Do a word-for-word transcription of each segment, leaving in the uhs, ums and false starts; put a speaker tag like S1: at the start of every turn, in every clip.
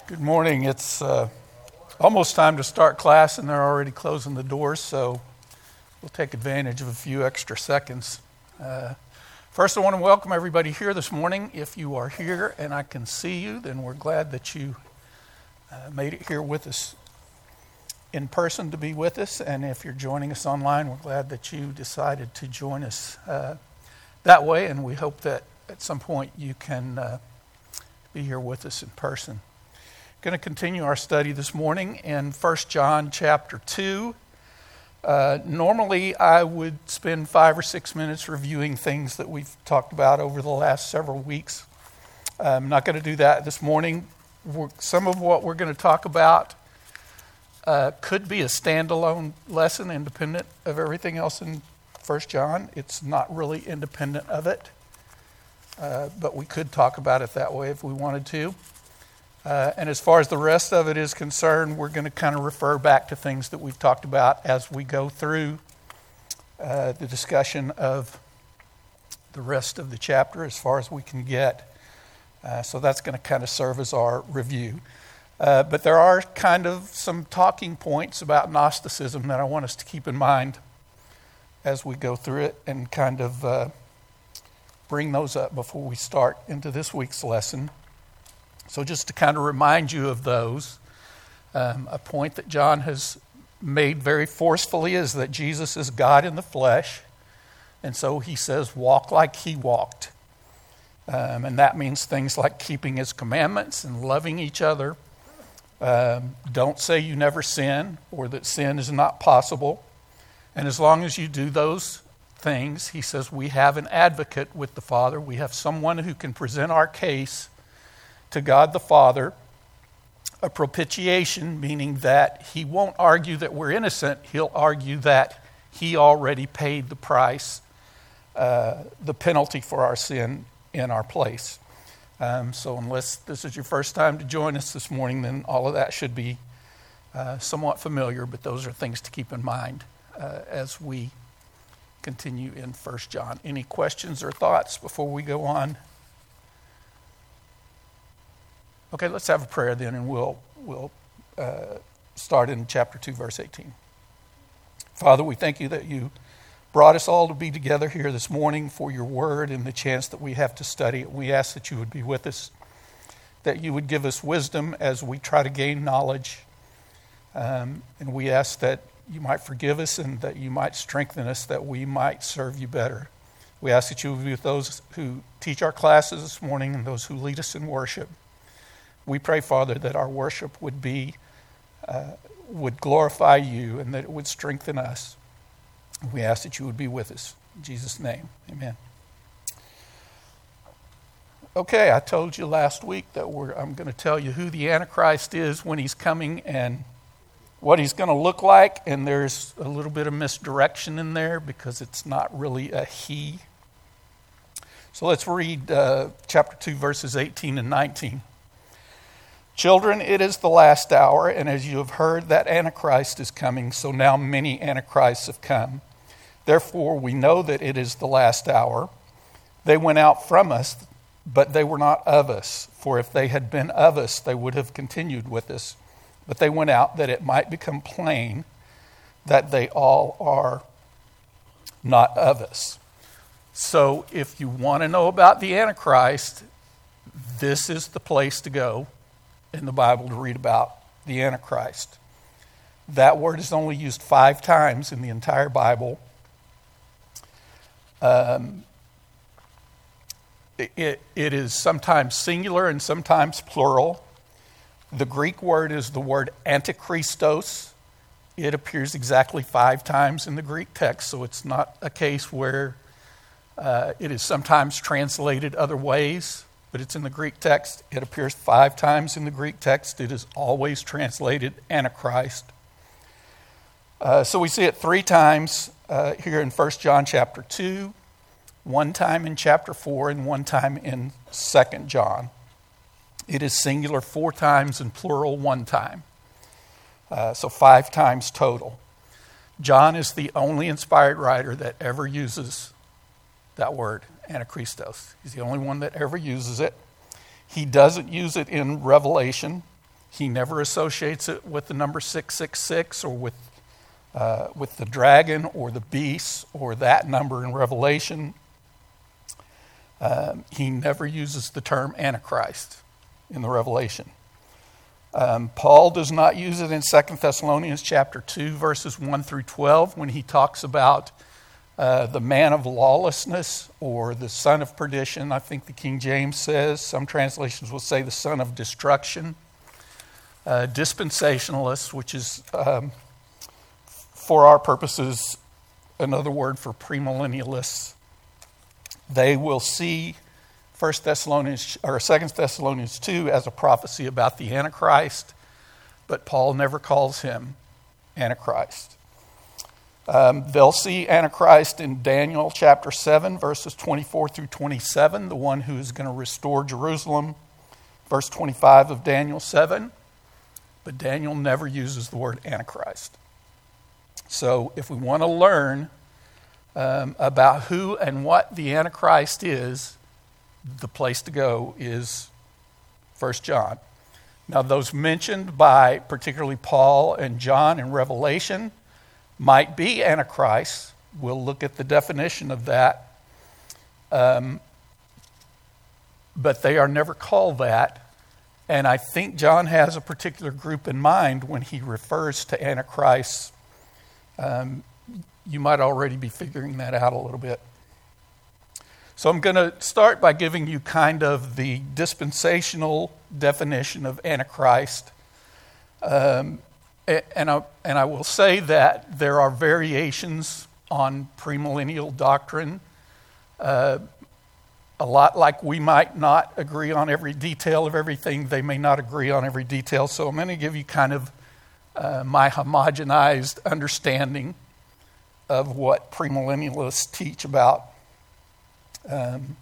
S1: Good morning. It's uh, almost time to start class, and they're already closing the doors, so we'll take advantage of a few extra seconds. Uh, first, I want to welcome everybody here this morning. If you are here and I can see you, then we're glad that you uh, made it here with us in person to be with us. And if you're joining us online, we're glad that you decided to join us uh, that way, and we hope that at some point you can uh, be here with us in person. Going to continue our study this morning in First John chapter two. Uh, normally, I would spend five or six minutes reviewing things that we've talked about over the last several weeks. I'm not going to do that this morning. We're, some of what we're going to talk about uh, could be a standalone lesson, independent of everything else in First John. It's not really independent of it, uh, but we could talk about it that way if we wanted to. Uh, and as far as the rest of it is concerned, we're going to kind of refer back to things that we've talked about as we go through uh, the discussion of the rest of the chapter as far as we can get. Uh, so that's going to kind of serve as our review. Uh, but there are kind of some talking points about Gnosticism that I want us to keep in mind as we go through it and kind of uh, bring those up before we start into this week's lesson. So just to kind of remind you of those, um, a point that John has made very forcefully is that Jesus is God in the flesh. And so he says, walk like he walked. Um, and that means things like keeping his commandments and loving each other. Um, don't say you never sin or that sin is not possible. And as long as you do those things, he says, we have an advocate with the Father. We have someone who can present our case to God the Father, a propitiation, meaning that he won't argue that we're innocent. He'll argue that he already paid the price, uh, the penalty for our sin in our place. Um, so unless this is your first time to join us this morning, then all of that should be uh, somewhat familiar, but those are things to keep in mind uh, as we continue in First John. Any questions or thoughts before we go on? Okay, let's have a prayer then, and we'll we'll uh, start in chapter two, verse eighteen. Father, we thank you that you brought us all to be together here this morning for your word and the chance that we have to study it. We ask that you would be with us, that you would give us wisdom as we try to gain knowledge, um, and we ask that you might forgive us and that you might strengthen us, that we might serve you better. We ask that you would be with those who teach our classes this morning and those who lead us in worship. We pray, Father, that our worship would be, uh, would glorify you and that it would strengthen us. We ask that you would be with us. In Jesus' name, amen. Okay, I told you last week that we're, I'm going to tell you who the Antichrist is when he's coming and what he's going to look like. And there's a little bit of misdirection in there because it's not really a he. So let's read uh, chapter two, verses eighteen and nineteen. Children, it is the last hour, and as you have heard that Antichrist is coming, so now many Antichrists have come. Therefore, we know that it is the last hour. They went out from us, but they were not of us. For if they had been of us, they would have continued with us. But they went out that it might become plain that they all are not of us. So if you want to know about the Antichrist, this is the place to go in the Bible to read about the Antichrist. That word is only used five times in the entire Bible. Um, it, it is sometimes singular and sometimes plural. The Greek word is the word antichristos. It appears exactly five times in the Greek text, so it's not a case where uh, it is sometimes translated other ways. But it's in the Greek text. It appears five times in the Greek text. It is always translated Antichrist. Uh, so we see it three times uh, here in First John chapter two, one time in chapter four, and one time in Second John. It is singular four times and plural one time. Uh, so five times total. John is the only inspired writer that ever uses that word, Antichristos. He's the only one that ever uses it. He doesn't use it in Revelation. He never associates it with the number six six six or with uh, with the dragon or the beast or that number in Revelation. Um, he never uses the term Antichrist in the Revelation. Um, Paul does not use it in Second Thessalonians chapter two, verses one through twelve, when he talks about uh, the man of lawlessness or the son of perdition. I think the King James says. Some translations will say the son of destruction. Uh, dispensationalists, which is, um, for our purposes, another word for premillennialists. They will see First Thessalonians or Second Thessalonians two as a prophecy about the Antichrist, but Paul never calls him Antichrist. Um, they'll see Antichrist in Daniel chapter seven, verses twenty-four through twenty-seven, the one who is going to restore Jerusalem, verse twenty-five of Daniel seven. But Daniel never uses the word Antichrist. So if we want to learn um, about who and what the Antichrist is, the place to go is First John. Now, those mentioned by particularly Paul and John in Revelation might be Antichrist. We'll look at the definition of that. Um, but they are never called that. And I think John has a particular group in mind when he refers to Antichrist. Um, you might already be figuring that out a little bit. So I'm going to start by giving you kind of the dispensational definition of Antichrist. Um, and, I, and I will say that there are variations on premillennial doctrine. Uh, a lot like we might not agree on every detail of everything, they may not agree on every detail. So I'm going to give you kind of uh, my homogenized understanding of what premillennialists teach about Um,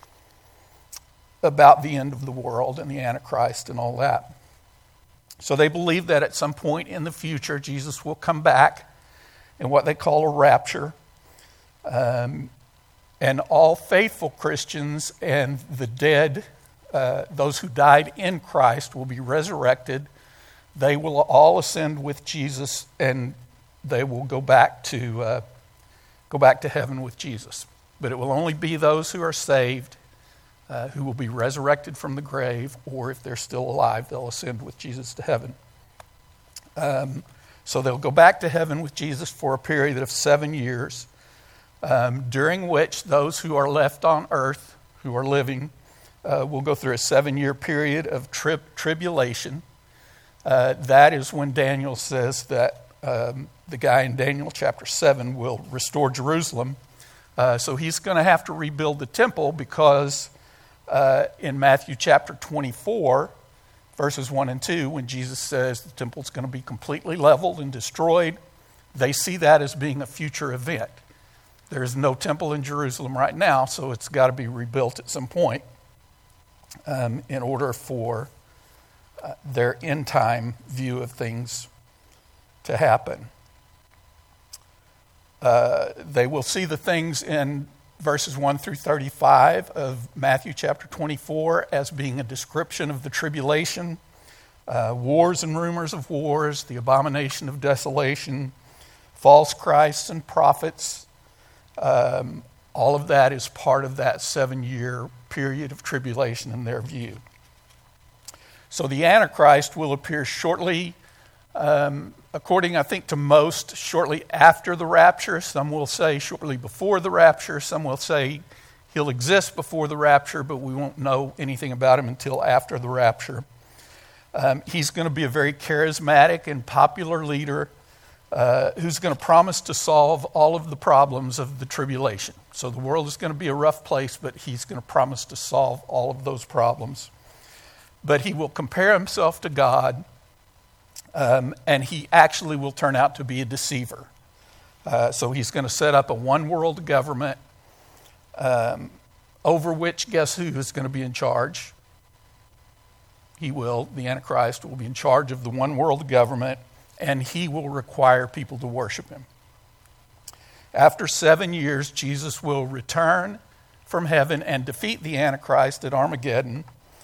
S1: about the end of the world and the Antichrist and all that. So they believe that at some point in the future, Jesus will come back in what they call a rapture. Um, and all faithful Christians and the dead, uh, those who died in Christ, will be resurrected. They will all ascend with Jesus, and they will go back to uh, go back to heaven with Jesus. But it will only be those who are saved, uh, who will be resurrected from the grave, or if they're still alive, they'll ascend with Jesus to heaven. Um, so they'll go back to heaven with Jesus for a period of seven years, um, during which those who are left on earth, who are living, uh, will go through a seven-year period of tri- tribulation. Uh, that is when Daniel says that um, the guy in Daniel chapter seven will restore Jerusalem. Uh, so he's going to have to rebuild the temple because uh, in Matthew chapter twenty-four, verses one and two, when Jesus says the temple's going to be completely leveled and destroyed, they see that as being a future event. There is no temple in Jerusalem right now, so it's got to be rebuilt at some point um, in order for uh, their end-time view of things to happen. Uh, they will see the things in verses one through thirty-five of Matthew chapter twenty-four as being a description of the tribulation, uh, wars and rumors of wars, the abomination of desolation, false Christs and prophets. Um, all of that is part of that seven-year period of tribulation in their view. So the Antichrist will appear shortly, um, according, I think, to most, shortly after the rapture. Some will say shortly before the rapture. Some will say he'll exist before the rapture, but we won't know anything about him until after the rapture. Um, he's going to be a very charismatic and popular leader uh, who's going to promise to solve all of the problems of the tribulation. So the world is going to be a rough place, but he's going to promise to solve all of those problems. But he will compare himself to God. Um, and he actually will turn out to be a deceiver. Uh, so he's going to set up a one-world government um, over which, guess who is going to be in charge? He will, the Antichrist, will be in charge of the one-world government, and he will require people to worship him. After seven years, Jesus will return from heaven and defeat the Antichrist at Armageddon.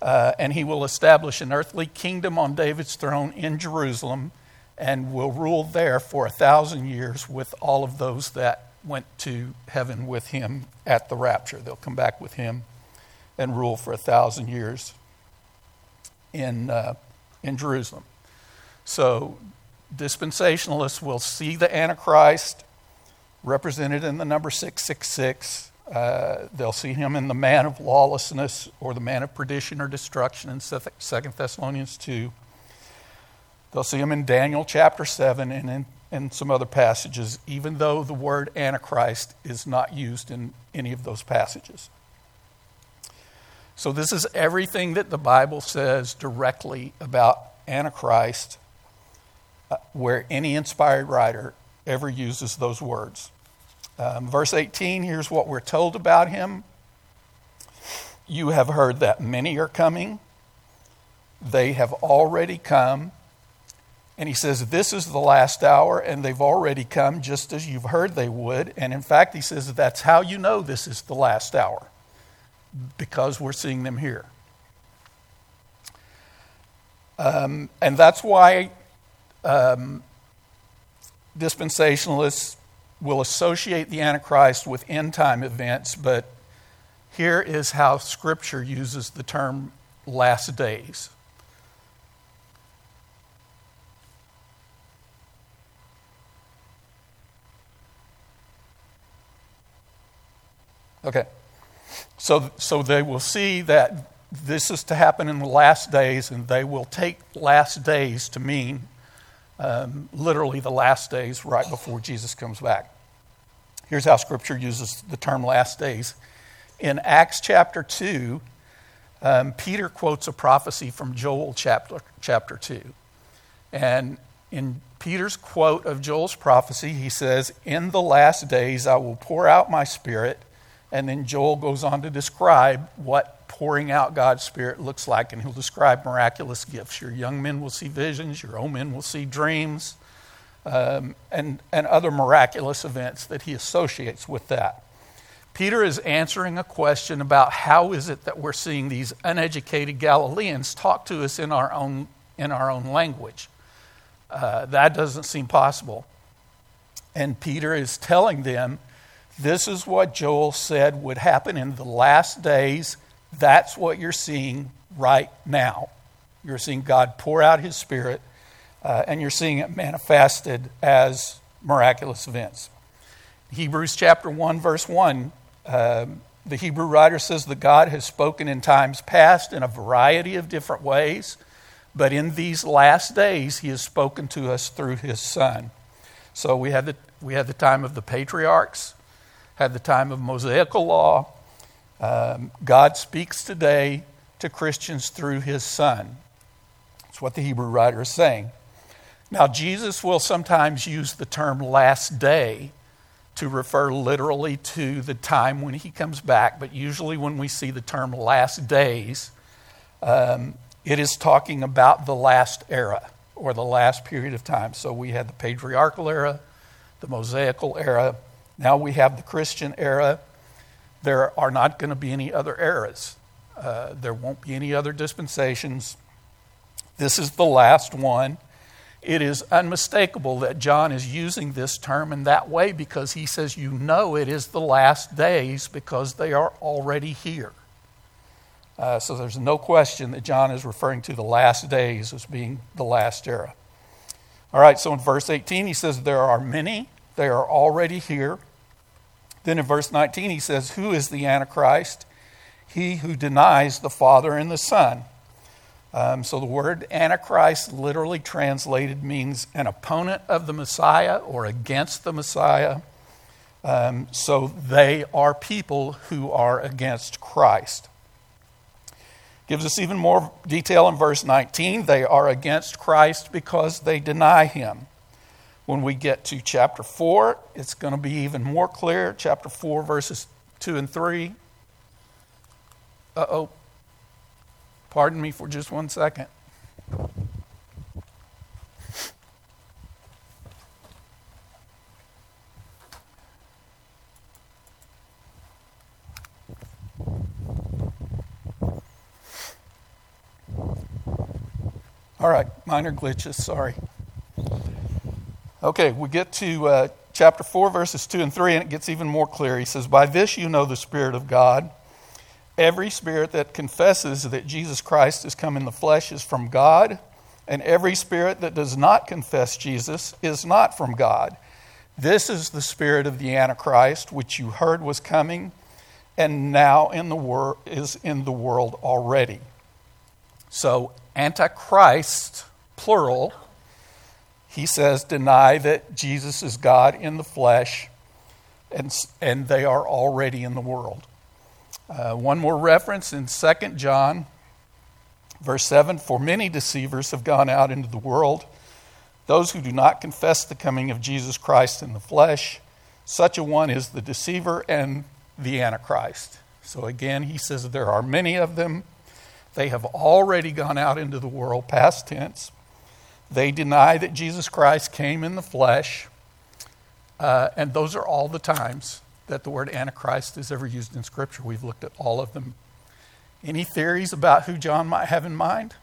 S1: Uh, and he will establish an earthly kingdom on David's throne in Jerusalem and will rule there for a thousand years with all of those that went to heaven with him at the rapture. They'll come back with him and rule for a thousand years in uh, in Jerusalem. So dispensationalists will see the Antichrist represented in the number six six six. Uh, they'll see him in the man of lawlessness or the man of perdition or destruction in Second Thessalonians two. They'll see him in Daniel chapter seven and in, in some other passages, even though the word Antichrist is not used in any of those passages. So this is everything that the Bible says directly about Antichrist, uh, where any inspired writer ever uses those words. Um, verse eighteen, here's what we're told about him. You have heard that many are coming. They have already come. And he says, this is the last hour, and they've already come just as you've heard they would. And in fact, he says that's how you know this is the last hour, because we're seeing them here. Um, and that's why um, dispensationalists will associate the Antichrist with end-time events, but here is how Scripture uses the term last days. Okay, so so they will see that this is to happen in the last days, and they will take last days to mean um, literally the last days right before Jesus comes back. Here's how Scripture uses the term last days. In Acts chapter two, um, Peter quotes a prophecy from Joel chapter, chapter two. And in Peter's quote of Joel's prophecy, he says, in the last days I will pour out my Spirit. And then Joel goes on to describe what pouring out God's Spirit looks like, and he'll describe miraculous gifts. Your young men will see visions, your old men will see dreams, um, and, and other miraculous events that he associates with that. Peter is answering a question about how is it that we're seeing these uneducated Galileans talk to us in our own, in our own language. Uh, that doesn't seem possible. And Peter is telling them, this is what Joel said would happen in the last days. That's what you're seeing right now. You're seeing God pour out his Spirit, uh, and you're seeing it manifested as miraculous events. Hebrews chapter one, verse one, uh, the Hebrew writer says that God has spoken in times past in a variety of different ways, but in these last days he has spoken to us through his Son. So we had the, we had the time of the patriarchs, had the time of Mosaical law. Um, God speaks today to Christians through his Son. That's what the Hebrew writer is saying. Now, Jesus will sometimes use the term last day to refer literally to the time when he comes back, but usually when we see the term last days, um, it is talking about the last era or the last period of time. So we had the patriarchal era, the Mosaical era. Now we have the Christian era. There are not going to be any other eras. Uh, there won't be any other dispensations. This is the last one. It is unmistakable that John is using this term in that way because he says, you know it is the last days because they are already here. Uh, so there's no question that John is referring to the last days as being the last era. All right, so in verse eighteen, he says, there are many. They are already here. Then in verse nineteen, he says, who is the Antichrist? He who denies the Father and the Son. Um, so the word Antichrist, literally translated, means an opponent of the Messiah or against the Messiah. Um, so they are people who are against Christ. Gives us even more detail in verse nineteen. They are against Christ because they deny him. When we get to chapter four, it's going to be even more clear. Chapter four, verses two and three. Uh-oh. Pardon me for just one second. All right, minor glitches, sorry. Okay, we get to uh, chapter four, verses two and three, and it gets even more clear. He says, "By this you know the Spirit of God. Every spirit that confesses that Jesus Christ has come in the flesh is from God, and every spirit that does not confess Jesus is not from God. This is the spirit of the Antichrist, which you heard was coming, and now in the wor- is in the world already." So, Antichrist, plural, he says, deny that Jesus is God in the flesh, and, and they are already in the world. Uh, one more reference in Second John, verse seven, "For many deceivers have gone out into the world, those who do not confess the coming of Jesus Christ in the flesh. Such a one is the deceiver and the Antichrist." So again, he says there are many of them. They have already gone out into the world, past tense. They deny that Jesus Christ came in the flesh. Uh, and those are all the times that the word Antichrist is ever used in Scripture. We've looked at all of them. Any theories about who John might have in mind?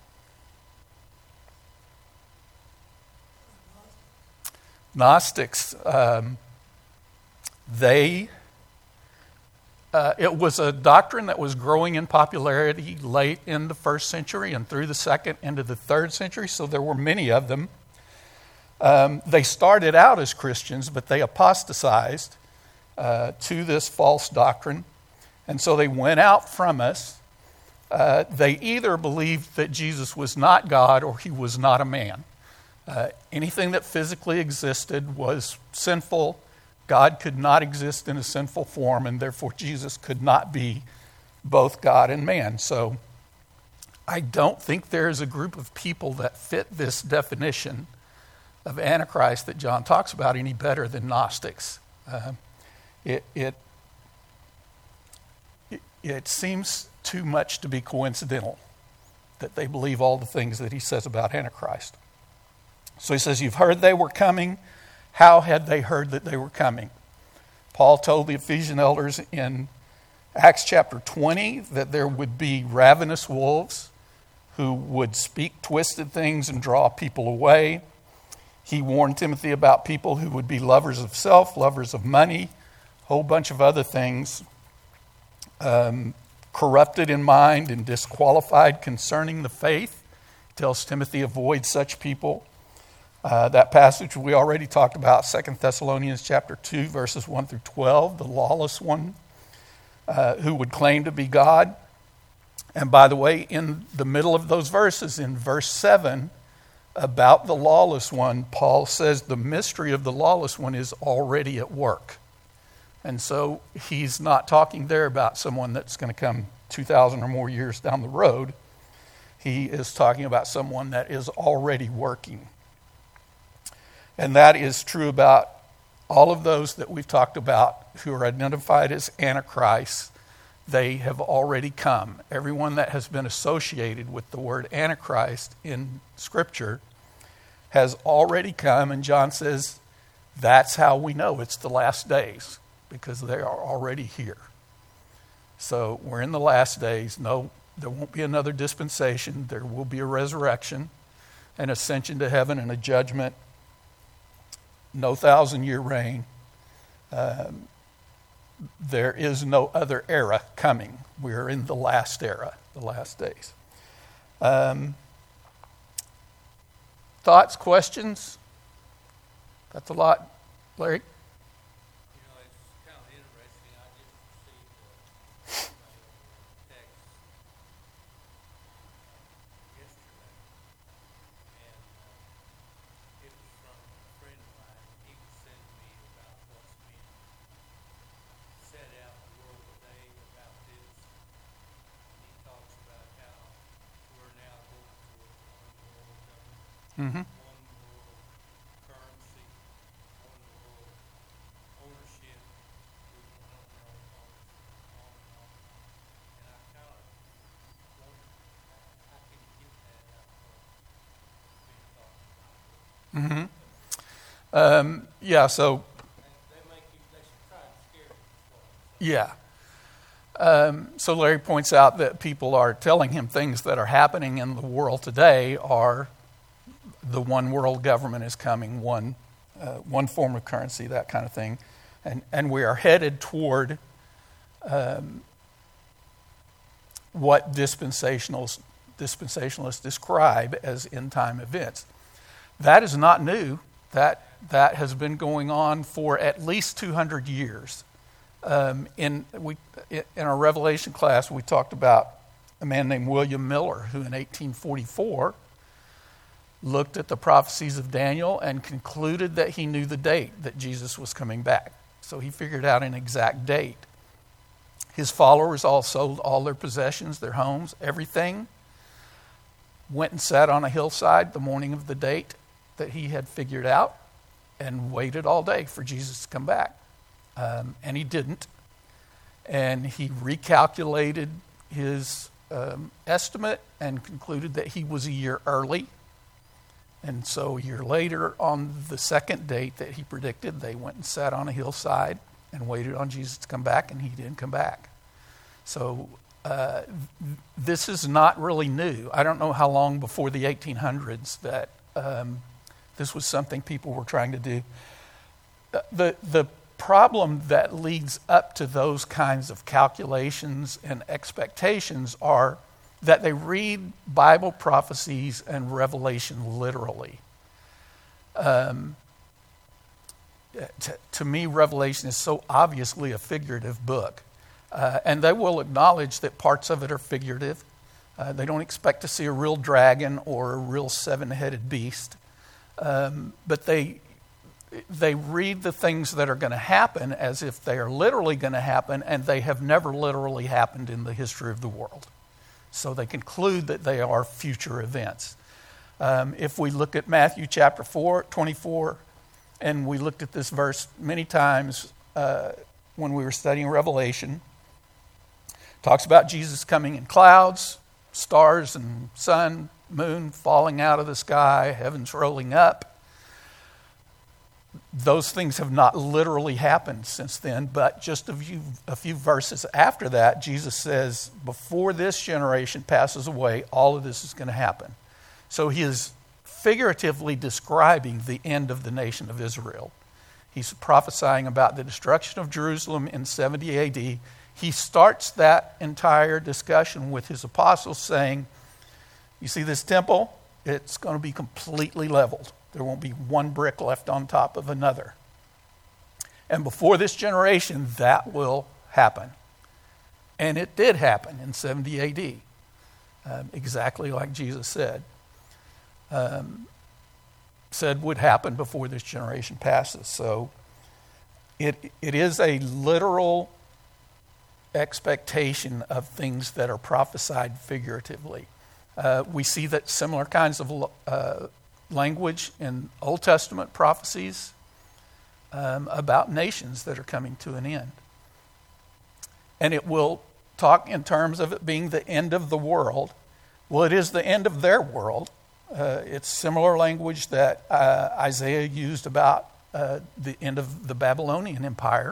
S1: Gnostics, um, they... Uh, it was a doctrine that was growing in popularity late in the first century and through the second into the third century, so there were many of them. Um, they started out as Christians, but they apostatized uh, to this false doctrine, and so they went out from us. Uh, they either believed that Jesus was not God or he was not a man. Uh, anything that physically existed was sinful. God could not exist in a sinful form, and therefore Jesus could not be both God and man. So I don't think there is a group of people that fit this definition of Antichrist that John talks about any better than Gnostics. Uh, it, it, it, it seems too much to be coincidental that they believe all the things that he says about Antichrist. So he says, "You've heard they were coming. How had they heard that they were coming?" Paul told the Ephesian elders in Acts chapter twenty that there would be ravenous wolves who would speak twisted things and draw people away. He warned Timothy about people who would be lovers of self, lovers of money, a whole bunch of other things, um, corrupted in mind and disqualified concerning the faith. He tells Timothy, avoid such people. Uh, that passage we already talked about, Second Thessalonians chapter two, verses one through twelve, the lawless one uh, who would claim to be God. And by the way, in the middle of those verses, in verse seven, about the lawless one, Paul says the mystery of the lawless one is already at work. And so he's not talking there about someone that's going to come two thousand or more years down the road. He is talking about someone that is already working. And that is true about all of those that we've talked about who are identified as Antichrist. They have already come. Everyone that has been associated with the word Antichrist in Scripture has already come. And John says that's how we know it's the last days, because they are already here. So we're in the last days. No, there won't be another dispensation. There will be a resurrection, an ascension to heaven, and a judgment. No thousand-year reign. Um, there is no other era coming. We're in the last era, the last days. Um, thoughts, questions? That's a lot. Larry? Mm-hmm. Mm-hmm. Um, yeah, so yeah. Um, so Larry points out that people are telling him things that are happening in the world today are the one world government is coming, one uh, one form of currency, that kind of thing. And, and we are headed toward um, what dispensationalists, dispensationalists describe as end-time events. That is not new. That that has been going on for at least two hundred years. Um, in we in our Revelation class, we talked about a man named William Miller, who in eighteen forty-four looked at the prophecies of Daniel and concluded that he knew the date that Jesus was coming back. So he figured out an exact date. His followers all sold all their possessions, their homes, everything, went and sat on a hillside the morning of the date that he had figured out and waited all day for Jesus to come back. Um, and he didn't. And he recalculated his um, estimate and concluded that he was a year early. And so a year later, on the second date that he predicted, they went and sat on a hillside and waited on Jesus to come back, and he didn't come back. So uh, this is not really new. I don't know how long before the eighteen hundreds that um, this was something people were trying to do. The, the problem that leads up to those kinds of calculations and expectations are that they read Bible prophecies and Revelation literally. Um, to, to me, Revelation is so obviously a figurative book. Uh, and they will acknowledge that parts of it are figurative. Uh, they don't expect to see a real dragon or a real seven-headed beast. Um, but they they read the things that are going to happen as if they are literally going to happen, and they have never literally happened in the history of the world. So they conclude that they are future events. Um, if we look at Matthew chapter four, twenty-four, and we looked at this verse many times uh, when we were studying Revelation, talks about Jesus coming in clouds, stars and sun, moon falling out of the sky, heavens rolling up. Those things have not literally happened since then, but just a few, a few verses after that, Jesus says, before this generation passes away, all of this is going to happen. So he is figuratively describing the end of the nation of Israel. He's prophesying about the destruction of Jerusalem in seventy A D. He starts that entire discussion with his apostles saying, you see this temple? It's going to be completely leveled. There won't be one brick left on top of another. And before this generation, that will happen. And it did happen in seventy A D, um, exactly like Jesus said. Um, said would happen before this generation passes. So it it is a literal expectation of things that are prophesied figuratively. Uh, we see that similar kinds of uh, language in Old Testament prophecies um, about nations that are coming to an end. And it will talk in terms of it being the end of the world. Well, it is the end of their world. Uh, it's similar language that uh, Isaiah used about uh, the end of the Babylonian Empire.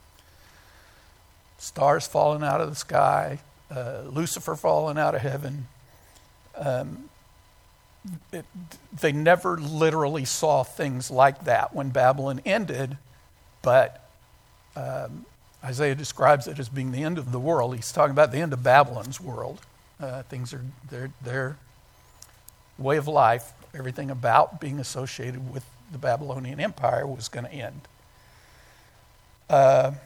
S1: Stars falling out of the sky, uh, Lucifer falling out of heaven. Um, it, they never literally saw things like that when Babylon ended, but um, Isaiah describes it as being the end of the world. He's talking about the end of Babylon's world. Uh, things are their their way of life, everything about being associated with the Babylonian Empire was going to end. Uh,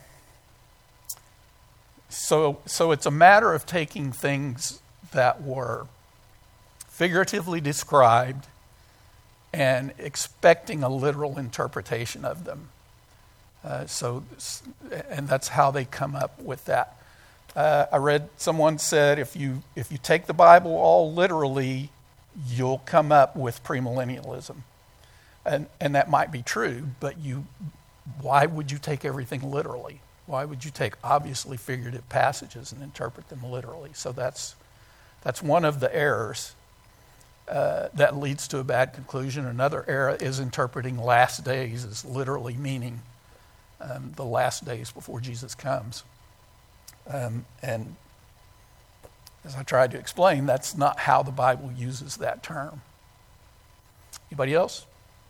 S1: so, so it's a matter of taking things that were figuratively described and expecting a literal interpretation of them. Uh, so, and that's how they come up with that. Uh, I read someone said if you if you take the Bible all literally, you'll come up with premillennialism, and and that might be true. But you, why would you take everything literally? Why would you take obviously figurative passages and interpret them literally? So that's that's one of the errors uh, that leads to a bad conclusion. Another error is interpreting last days as literally meaning um, the last days before Jesus comes. Um, and as I tried to explain, that's not how the Bible uses that term. Anybody else?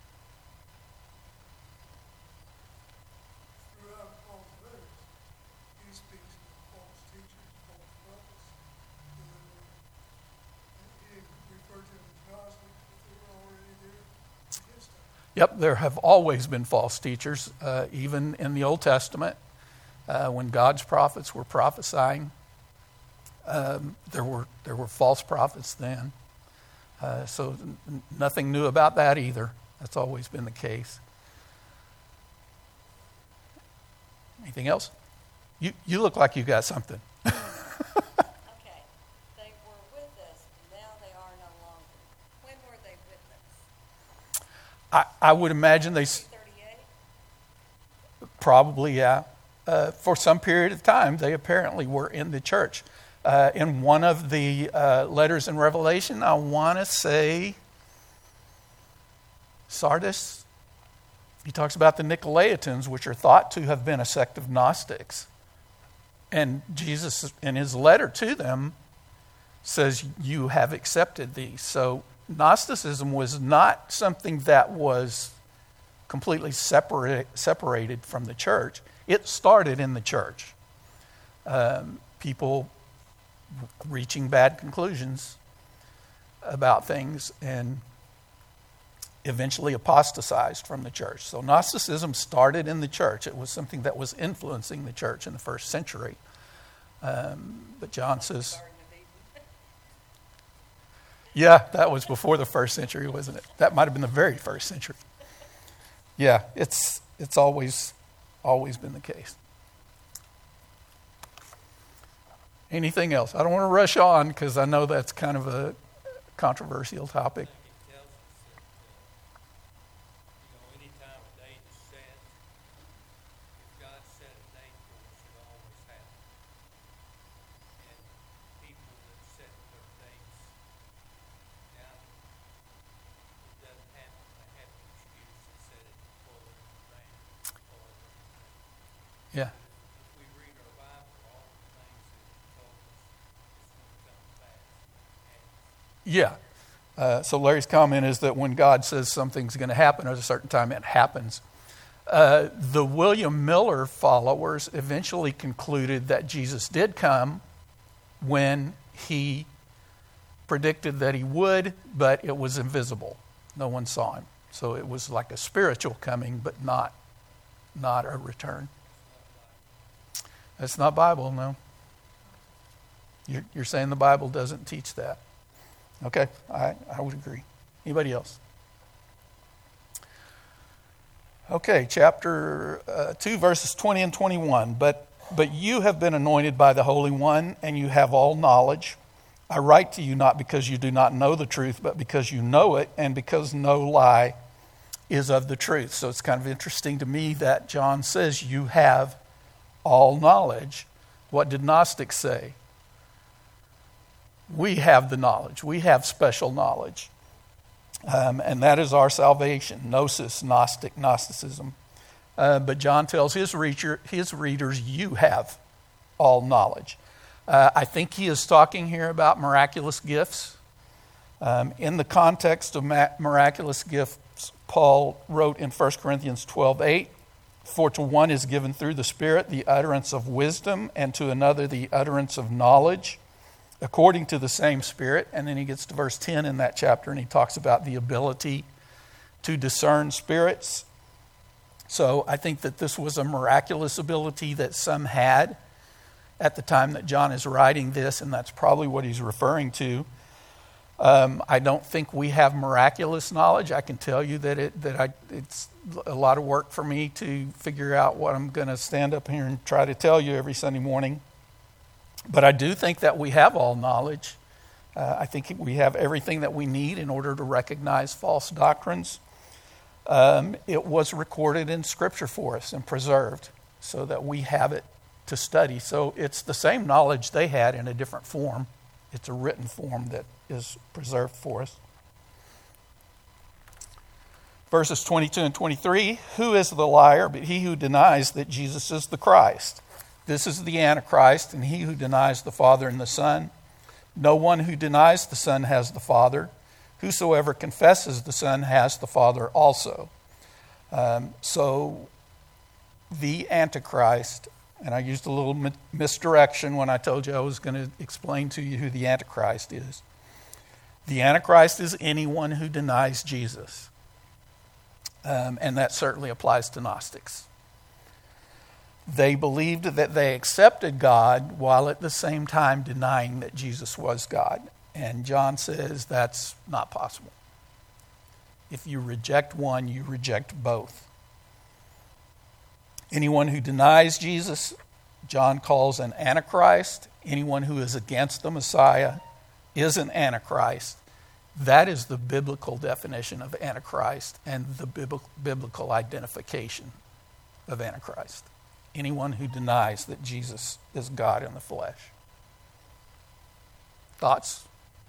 S2: Throughout Paul's letters, he speaks of false teachers, false prophets. And he referred to them as Gnostics, but they were already there at his time.
S1: Yep, there have always been false teachers, uh, even in the Old Testament. Uh, when God's prophets were prophesying, um, there were there were false prophets then. Uh, so n- nothing new about that either. That's always been the case. Anything else? You you look like you got something.
S3: Okay. They were with us, now they are no longer. When were they with us?
S1: I, I would imagine they s-
S3: thirty-eight?
S1: probably, yeah. Uh, for some period of time, they apparently were in the church. Uh, in one of the uh, letters in Revelation, I want to say Sardis, he talks about the Nicolaitans, which are thought to have been a sect of Gnostics. And Jesus, in his letter to them, says, you have accepted these. So Gnosticism was not something that was completely separate, separated from the church. It started in the church. Um, people reaching bad conclusions about things and eventually apostatized from the church. So Gnosticism started in the church. It was something that was influencing the church in the first century. Um, but John says,
S3: Garden of Eden.
S1: yeah, that was before the first century, wasn't it? That might have been the very first century. Yeah, it's it's always always been the case. Anything else? I don't want to rush on because I know that's kind of a controversial topic.
S4: It tells us that, uh, you know, any time a date is set, if God set a date for us, it always happens. And people that set their dates down, it doesn't happen. They have an excuse to set it further in advance, further in advance.
S1: Yeah.
S4: If we read our Bible, all the things that He told us is going to come to pass. And
S1: Yeah. Uh, so Larry's comment is that when God says something's going to happen at a certain time, it happens. Uh, the William Miller followers eventually concluded that Jesus did come when he predicted that he would, but it was invisible. No one saw him. So it was like a spiritual coming, but not, not a return. That's not Bible, no. You're, you're saying the Bible doesn't teach that. Okay, I, I would agree. Anybody else? Okay, chapter uh, two, verses twenty and twenty-one. But, but you have been anointed by the Holy One, and you have all knowledge. I write to you not because you do not know the truth, but because you know it, and because no lie is of the truth. So it's kind of interesting to me that John says you have all knowledge. What did Gnostics say? We have the knowledge. We have special knowledge. Um, and that is our salvation. Gnosis, Gnostic, Gnosticism. Uh, but John tells his, reader, his readers, you have all knowledge. Uh, I think he is talking here about miraculous gifts. Um, in the context of ma- miraculous gifts, Paul wrote in First Corinthians twelve eight, for to one is given through the Spirit the utterance of wisdom, and to another the utterance of knowledge, according to the same Spirit. And then he gets to verse ten in that chapter, and he talks about the ability to discern spirits. So I think that this was a miraculous ability that some had at the time that John is writing this, and that's probably what he's referring to. Um, I don't think we have miraculous knowledge. I can tell you that it that I it's a lot of work for me to figure out what I'm going to stand up here and try to tell you every Sunday morning. But I do think that we have all knowledge. Uh, I think we have everything that we need in order to recognize false doctrines. Um, it was recorded in Scripture for us and preserved so that we have it to study. So it's the same knowledge they had in a different form. It's a written form that is preserved for us. Verses twenty-two and twenty-three, who is the liar but he who denies that Jesus is the Christ? This is the Antichrist, and he who denies the Father and the Son. No one who denies the Son has the Father. Whosoever confesses the Son has the Father also. Um, so the Antichrist, and I used a little mi- misdirection when I told you I was going to explain to you who the Antichrist is. The Antichrist is anyone who denies Jesus. Um, and that certainly applies to Gnostics. They believed that they accepted God while at the same time denying that Jesus was God. And John says that's not possible. If you reject one, you reject both. Anyone who denies Jesus, John calls an Antichrist. Anyone who is against the Messiah is an Antichrist. That is the biblical definition of Antichrist and the biblical identification of Antichrist. Anyone who denies that Jesus is God in the flesh. Thoughts?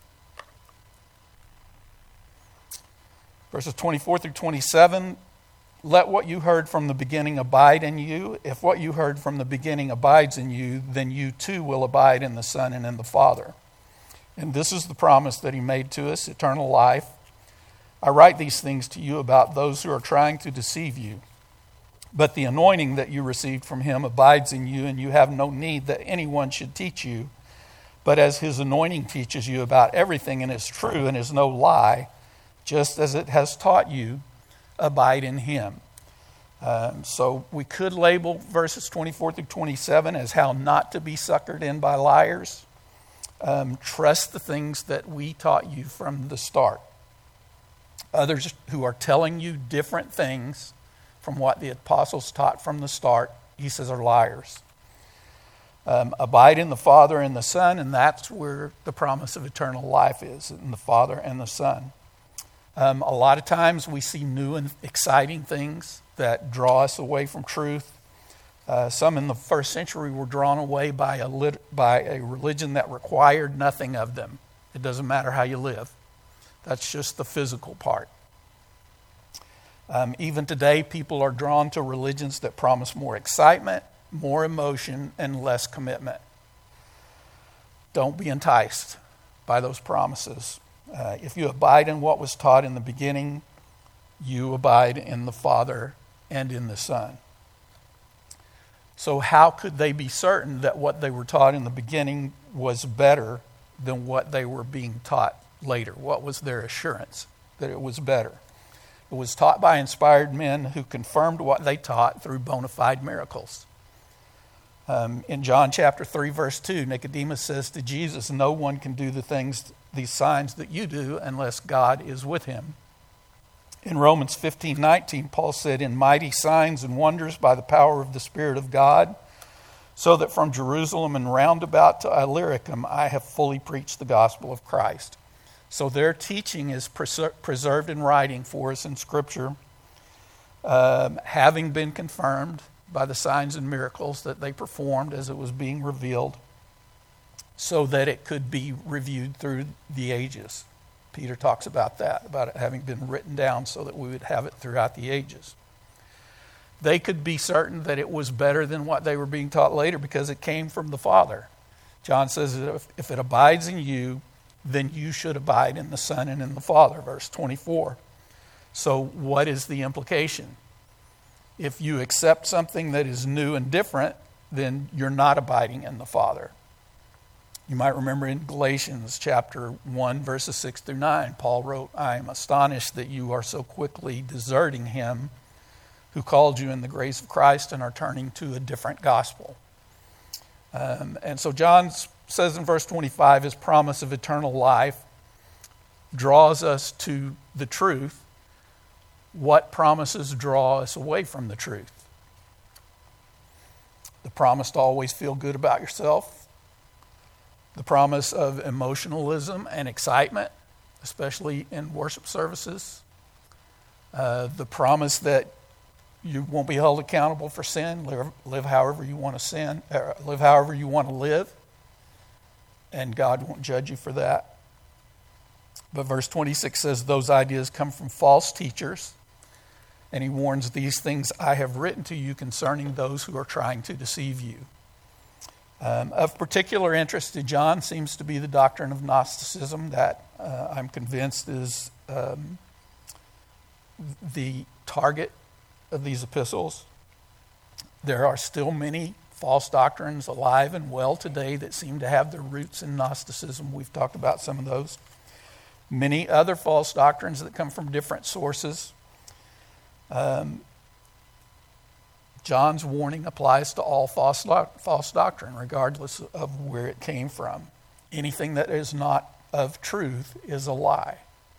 S1: Verses twenty-four through twenty-seven, let what you heard from the beginning abide in you. If what you heard from the beginning abides in you, then you too will abide in the Son and in the Father. And this is the promise that he made to us, eternal life. I write these things to you about those who are trying to deceive you. But the anointing that you received from him abides in you, and you have no need that anyone should teach you. But as his anointing teaches you about everything and is true and is no lie, just as it has taught you, abide in him. Um, so we could label verses twenty-four through twenty-seven as how not to be suckered in by liars. Um, trust the things that we taught you from the start. Others who are telling you different things from what the apostles taught from the start, he says, are liars. Um, abide in the Father and the Son, and that's where the promise of eternal life is, in the Father and the Son. Um, a lot of times we see new and exciting things that draw us away from truth. Uh, some in the first century were drawn away by a, lit- by a religion that required nothing of them. It doesn't matter how you live. That's just the physical part. Um, even today, people are drawn to religions that promise more excitement, more emotion, and less commitment. Don't be enticed by those promises. Uh, if you abide in what was taught in the beginning, you abide in the Father and in the Son. So how could they be certain that what they were taught in the beginning was better than what they were being taught later? What was their assurance that it was better? It was taught by inspired men who confirmed what they taught through bona fide miracles. Um, in John chapter three, verse two, Nicodemus says to Jesus, no one can do the things, these signs that you do unless God is with him. In Romans fifteen nineteen, Paul said, in mighty signs and wonders by the power of the Spirit of God, so that from Jerusalem and round about to Illyricum, I have fully preached the gospel of Christ. So their teaching is preser- preserved in writing for us in Scripture, um, having been confirmed by the signs and miracles that they performed as it was being revealed, so that it could be reviewed through the ages. Peter talks about that, about it having been written down so that we would have it throughout the ages. They could be certain that it was better than what they were being taught later because it came from the Father. John says that if, if it abides in you, then you should abide in the Son and in the Father, verse twenty-four. So what is the implication? If you accept something that is new and different, then you're not abiding in the Father. You might remember in Galatians chapter one, verses six through nine, Paul wrote, I am astonished that you are so quickly deserting him who called you in the grace of Christ and are turning to a different gospel. Um, and so John says in verse twenty-five, his promise of eternal life draws us to the truth. What promises draw us away from the truth? The promise to always feel good about yourself. The promise of emotionalism and excitement, especially in worship services. Uh, the promise that you won't be held accountable for sin. Live, live however you want to sin. Uh, live however you want to live. And God won't judge you for that. But verse twenty-six says those ideas come from false teachers. And he warns, these things I have written to you concerning those who are trying to deceive you. Um, of particular interest to John seems to be the doctrine of Gnosticism that uh, I'm convinced is um, the target of these epistles. There are still many false doctrines alive and well today that seem to have their roots in Gnosticism. We've talked about some of those. Many other false doctrines that come from different sources. Um, John's warning applies to all false, false doctrine, regardless of where it came from. Anything that is not of truth is a lie.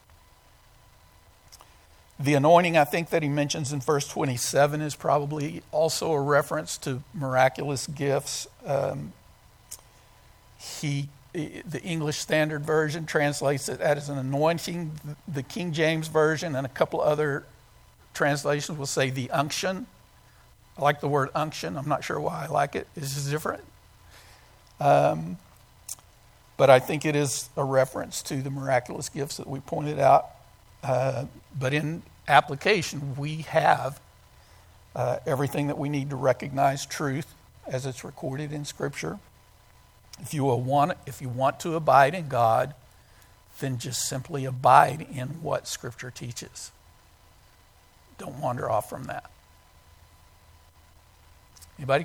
S1: The anointing, I think, that he mentions in verse twenty-seven is probably also a reference to miraculous gifts. Um, he, the English Standard Version translates it as an anointing. The King James Version and a couple other translations will say the unction. I like the word unction. I'm not sure why I like it. It's different. Um, but I think it is a reference to the miraculous gifts that we pointed out. Uh, but in application, we have uh, everything that we need to recognize truth as it's recorded in Scripture. If you want, if you want to abide in God, then just simply abide in what Scripture teaches. Don't wander off from that. Anybody?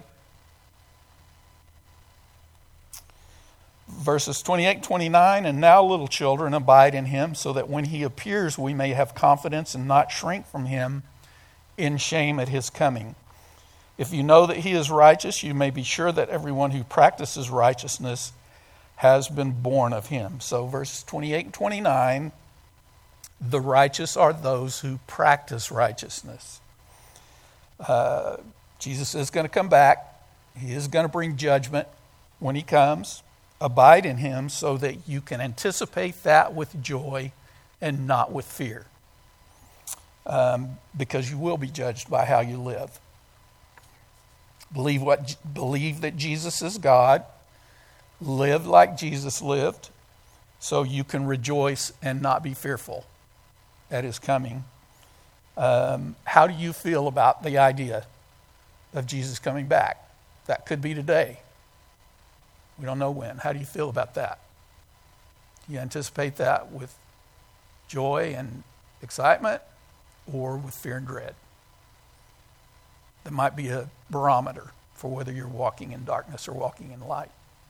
S1: Verses twenty-eight and twenty-nine, and now little children abide in him, so that when he appears we may have confidence and not shrink from him in shame at his coming. If you know that he is righteous, you may be sure that everyone who practices righteousness has been born of him. So verses twenty-eight and twenty-nine, the righteous are those who practice righteousness. Uh, Jesus is going to come back. He is going to bring judgment when he comes. Abide in him so that you can anticipate that with joy and not with fear. Um, because you will be judged by how you live. Believe what? Believe that Jesus is God. Live like Jesus lived so you can rejoice and not be fearful at his coming. Um, how do you feel about the idea of Jesus coming back? That could be today. We don't know when. How do you feel about that? Do you anticipate that with joy and excitement or with fear and dread? That might be a barometer for whether you're walking in darkness or walking in light.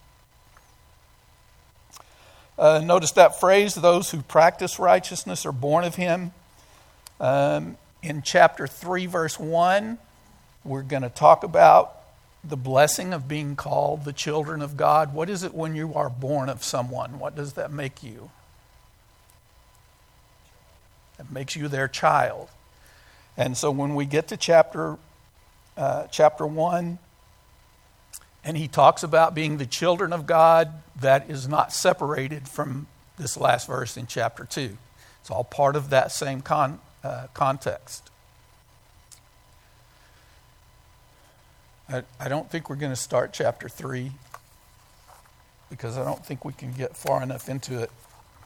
S1: Uh, notice that phrase, those who practice righteousness are born of him. Um, in chapter three, verse one, we're going to talk about the blessing of being called the children of God. What is it when you are born of someone? What does that make you? It makes you their child. And so when we get to chapter uh, chapter one, and he talks about being the children of God, that is not separated from this last verse in chapter two. It's all part of that same con, uh, context. I, I don't think we're going to start chapter three because I don't think we can get far enough into it.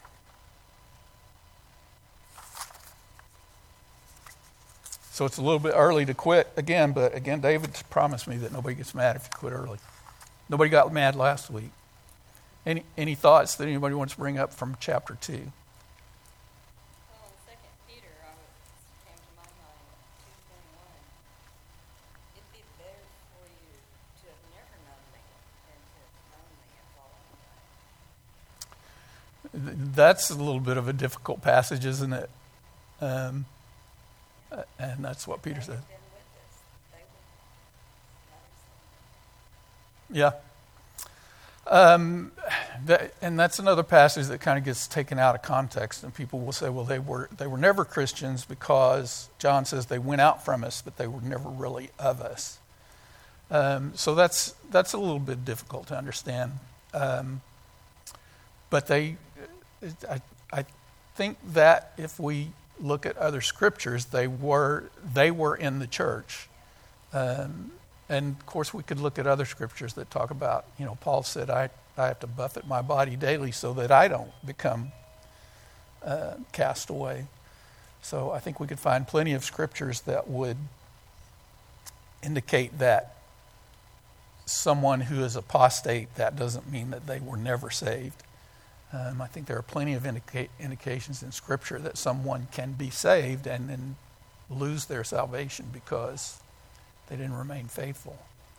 S1: So it's a little bit early to quit again, but again, David promised me that nobody gets mad if you quit early. Nobody got mad last week. Any any thoughts that anybody wants to bring up from chapter two?
S3: Well, in Second Peter, I was, came to my mind at two twenty-one. It'd be better for you to have never known me than to have known me and fallen away.
S1: That's a little bit of a difficult passage, isn't it? Um, uh, and that's what Peter said.
S3: Been with us. They would not have seen.
S1: Yeah. Um, that, and that's another passage that kind of gets taken out of context, and people will say, well, they were they were never Christians because John says they went out from us, but they were never really of us. Um, so that's that's a little bit difficult to understand. Um, but they, I, I think that if we look at other scriptures, they were they were in the church. Um, And, of course, we could look at other scriptures that talk about, you know, Paul said, I, I have to buffet my body daily so that I don't become uh, cast away. So I think we could find plenty of scriptures that would indicate that someone who is apostate, that doesn't mean that they were never saved. Um, I think there are plenty of indica- indications in Scripture that someone can be saved and then lose their salvation because they didn't remain faithful.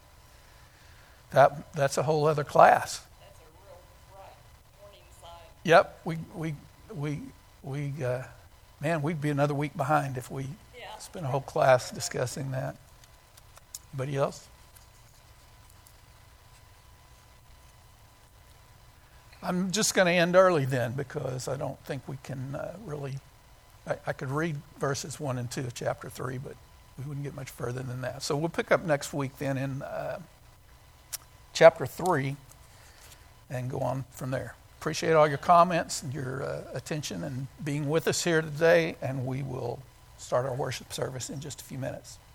S1: That that's a whole other class.
S3: That's a real bright warning sign.
S1: Yep, we we we we uh, man, we'd be another week behind if we
S3: Yeah.
S1: spent a whole class discussing that. Anybody else? I'm just going to end early then because I don't think we can uh, really. I, I could read verses one and two of chapter three, but we wouldn't get much further than that. So we'll pick up next week then in uh, chapter three and go on from there. Appreciate all your comments and your uh, attention and being with us here today, and we will start our worship service in just a few minutes.